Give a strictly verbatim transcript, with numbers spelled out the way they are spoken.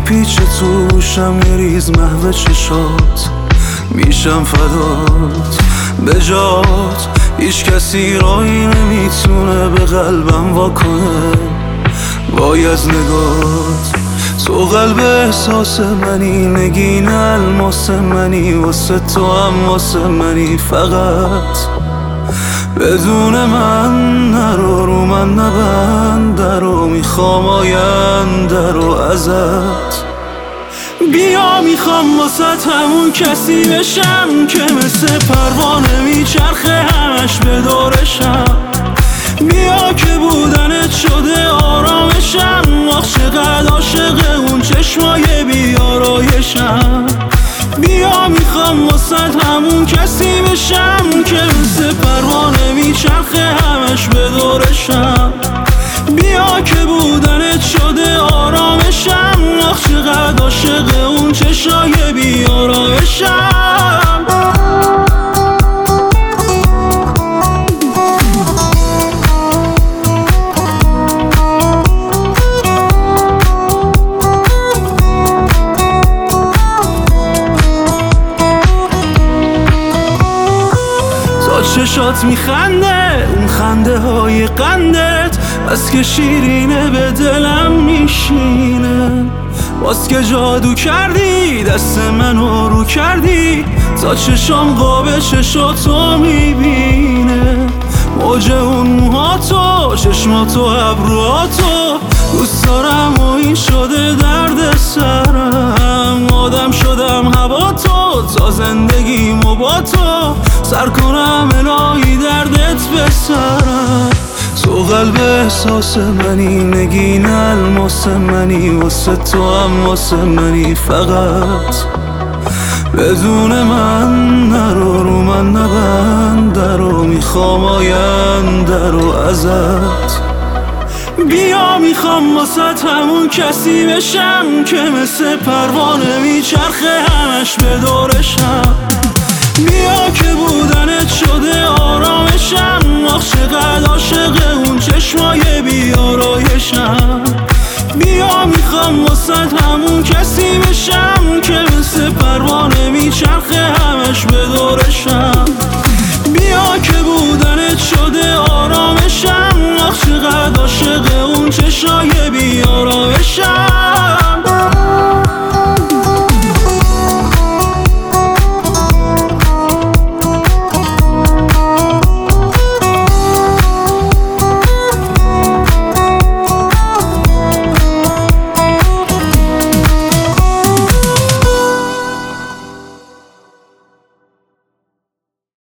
میپیچه توشم یه ریز محو چشات، میشم فدات به جات. هیچ کسی رایی نمیتونه به قلبم واکنه وای از نگات. تو قلب احساس منی، نگین الماس منی، واسه تو هم واسه منی فقط. بدون من نرو، رو من نبند درو، میخوام آینده رو ازت. بیا میخوام واسه همون کسی بشم که مثل پروانه میچرخه همش به دورشم. بیا که بودنت شده آرامشم، آخ چقدر عاشق اون چشمای بیارایشم. بیا میخوام واسه همون کسی بشم که مثل پروانه میچرخه همش به دورشم. بیا که بودنت شده آرامشم، آخ چقدر عاشق اون چشای بیارایشم. چشات میخنده، اون خنده های قندت بس که شیرینه به دلم میشینه. باز که جادو کردی دست منو رو کردی، تا چشام قاب چشاتو میبینه. موج اون موهاتو، چشماتو، ابروهاتو دوست دارم و این شده درد سرم. آدم شدم هوا تو، تا زندگیمو با تو سر کنم الهی دردت بسرم. تو قلب احساس منی، نگین الماس منی، واسه تو هم واسه منی فقط. بدون من نرو، رو من نبند درو، میخوام آینده رو ازت. بیا میخوام واسه همون کسی بشم که مثل پروانه میچرخه همش به دورشم. بیا که بودنت شده آرامشم، آخ چقدر عاشق اون چشمای بیارایشم. بیا میخوام واسه همون کسی بشم که مثل پروانه میچرخه همش به دورشم.